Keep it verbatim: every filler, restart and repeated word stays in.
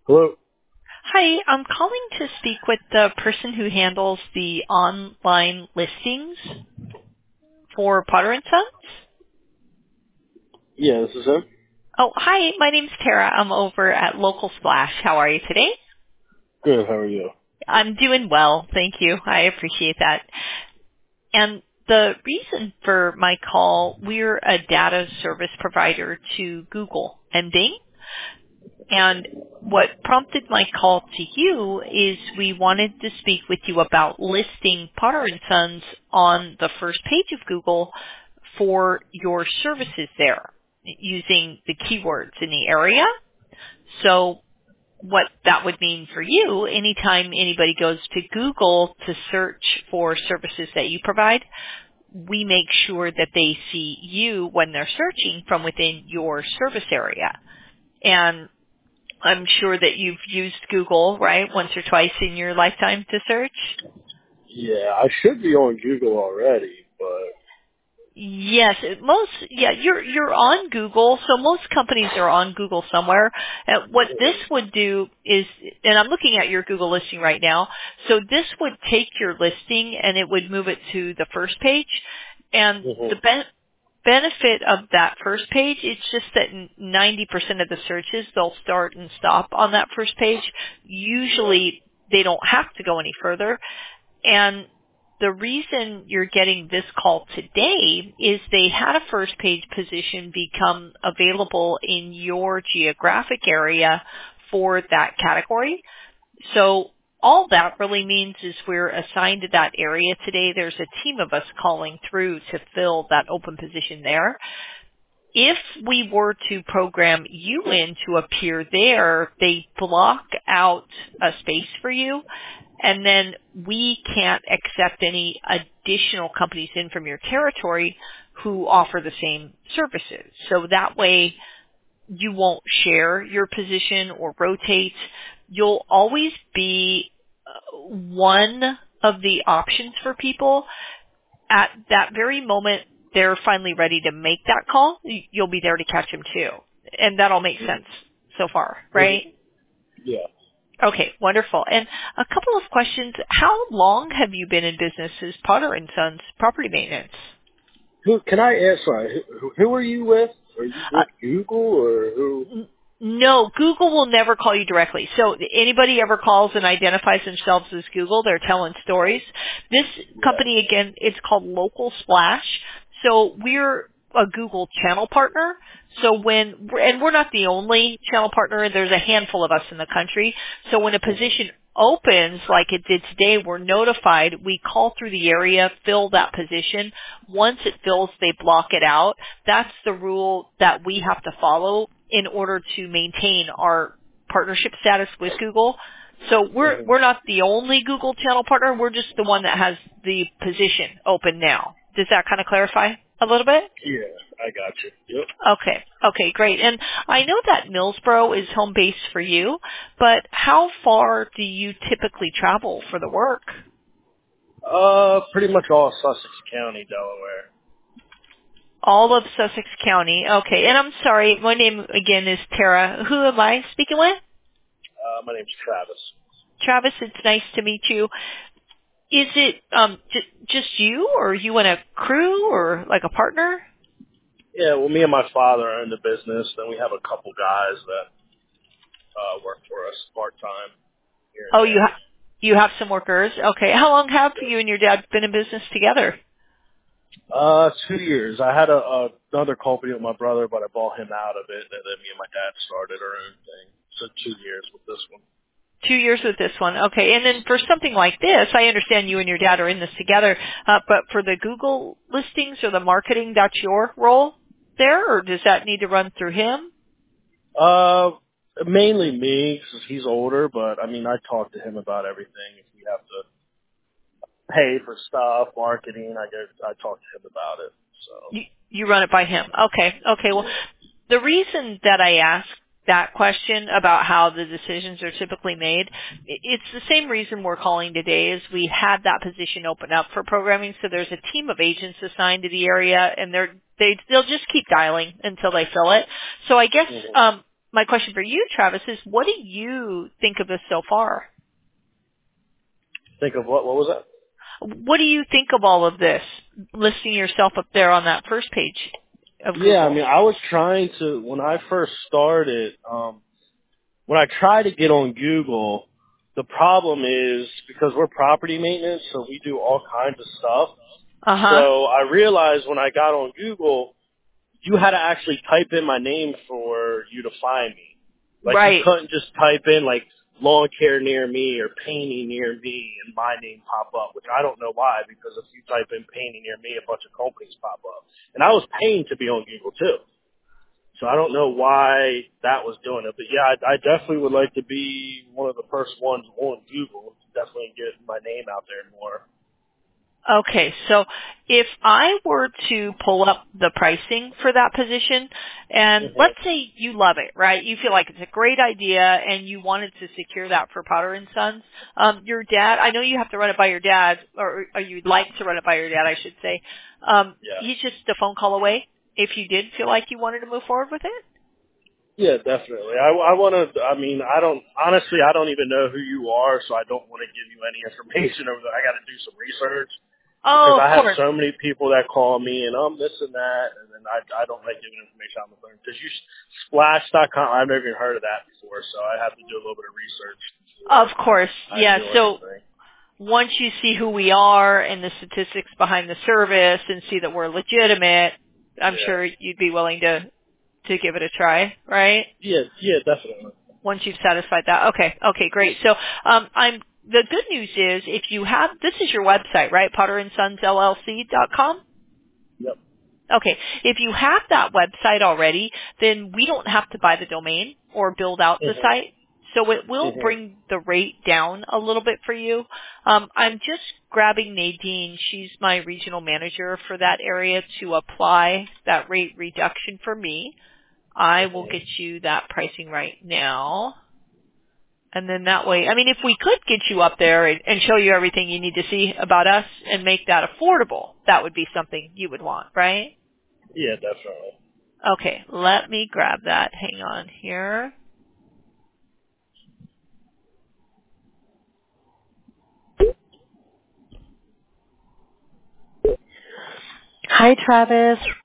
Hello? Hi, I'm calling to speak with the person who handles the online listings for Potter and Sons. Yeah, this is him. Oh, hi, my name's Tara. I'm over at Local Splash. How are you today? Good, how are you? I'm doing well, thank you. I appreciate that. And the reason for my call, we're a data service provider to Google and Bing. And what prompted my call to you is we wanted to speak with you about listing Potter and Sons on the first page of Google for your services there using the keywords in the area. So what that would mean for you, anytime anybody goes to Google to search for services that you provide, we make sure that they see you when they're searching from within your service area. And I'm sure that you've used Google, right, once or twice in your lifetime to search? Yeah, I should be on Google already, but... Yes, most, yeah, you're, you're on Google, so most companies are on Google somewhere. And what this would do is, and I'm looking at your Google listing right now, so this would take your listing and it would move it to the first page. And Mm-hmm. the ben- benefit of that first page, it's just that ninety percent of the searches, they'll start and stop on that first page. Usually they don't have to go any further. And the reason you're getting this call today is they had a first page position become available in your geographic area for that category. So all that really means is we're assigned to that area today. There's a team of us calling through to fill that open position there. If we were to program you in to appear there, they block out a space for you, and then we can't accept any additional companies in from your territory who offer the same services. So that way you won't share your position or rotate. You'll always be uh, one of the options for people. At that very moment they're finally ready to make that call, you'll be there to catch them too. And that'll make sense so far, right? Yeah. Okay, wonderful. And a couple of questions. How long have you been in business as Potter and Sons Property Maintenance? Who, can I ask, sorry, who, who are you with? Are you Uh, with Google or who? n- no, Google will never call you directly. So anybody ever calls and identifies themselves as Google, they're telling stories. This Yeah. company, again, it's called Local Splash. So we're a Google channel partner. So when, and we're not the only channel partner, there's a handful of us in the country. So when a position opens like it did today, we're notified, we call through the area, fill that position. Once it fills, they block it out. That's the rule that we have to follow in order to maintain our partnership status with Google. So we're, Mm-hmm. we're not the only Google channel partner, we're just the one that has the position open now. Does that kind of clarify a little bit? Yeah, I got you. Yep. Okay. Okay, great. And I know that Millsboro is home base for you, but how far do you typically travel for the work? Uh, pretty much all Sussex County, Delaware. All of Sussex County. Okay. And I'm sorry, my name again is Tara. Who am I speaking with? Uh, my name's Travis. Travis, it's nice to meet you. Is it um j- just you, or are you in a crew, or like a partner? Yeah, well, me and my father are in the business, and we have a couple guys that uh, work for us part-time here and Oh, you there. ha- you have some workers. Okay. How long have Yep. you and your dad been in business together? Uh, two years. I had a, a another company with my brother, but I bought him out of it, and then me and my dad started our own thing. So two years with this one. Two years with this one. Okay. And then for something like this, I understand you and your dad are in this together, uh, but for the Google listings or the marketing, that's your role there, or does that need to run through him? Uh, mainly me, since he's older, but I mean, I talk to him about everything. If we have to pay for stuff, marketing, I get, I talk to him about it. So, You, you run it by him. Okay. Okay. Well, yeah. the reason that I ask that question about how the decisions are typically made, i- it's the same reason we're calling today is we had that position open up for programming. So there's a team of agents assigned to the area and they're, they, they'll just keep dialing until they fill it. So I guess, hmm um, my question for you, Travis, is what do you think of this so far? Think of what? What was that? What do you think of all of this, listing yourself up there on that first page of Google? Yeah, I mean, I was trying to, when I first started, um, when I tried to get on Google, the problem is because we're property maintenance, so we do all kinds of stuff. Uh-huh. So I realized when I got on Google, you had to actually type in my name for you to find me. Like, right. you couldn't just type in, like, lawn care near me or painting near me and my name pop up, which I don't know why, because if you type in painting near me, a bunch of companies pop up. And I was paying to be on Google, too. So I don't know why that was doing it. But, yeah, I, I definitely would like to be one of the first ones on Google to definitely get my name out there more. Okay, so if I were to pull up the pricing for that position, and Mm-hmm. let's say you love it, right? You feel like it's a great idea, and you wanted to secure that for Potter and Sons. Um, your dad, I know you have to run it by your dad, or, or you'd like to run it by your dad, I should say. Um, Yeah. he's just a phone call away if you did feel like you wanted to move forward with it. Yeah, definitely. I, I want to, I mean, I don't, honestly, I don't even know who you are, so I don't want to give you any information over there. I got to do some research. Because Oh, I of have course. so many people that call me and um this and that, and then I I don't like giving information on the phone. Because you Splash dot com, I've never even heard of that before, so I have to do a little bit of research Of before course, I yeah. do So anything. once you see who we are and the statistics behind the service and see that we're legitimate, I'm Yeah, sure you'd be willing to to give it a try, right? yeah, yeah, definitely. Once you've satisfied that. Okay, okay, great. So um, I'm the good news is if you have this is your website, right? Potter and Sons L L C dot com. Yep. Okay, if you have that website already, then we don't have to buy the domain or build out the Mhm. site. So it will Mhm. bring the rate down a little bit for you. Um, I'm just grabbing Nadine. She's my regional manager for that area to apply that rate reduction for me. I will Mhm. get you that pricing right now. And then that way, I mean, if we could get you up there and, and show you everything you need to see about us and make that affordable, that would be something you would want, right? Yeah, definitely. Okay, let me grab that. Hang on here. Hi, Travis.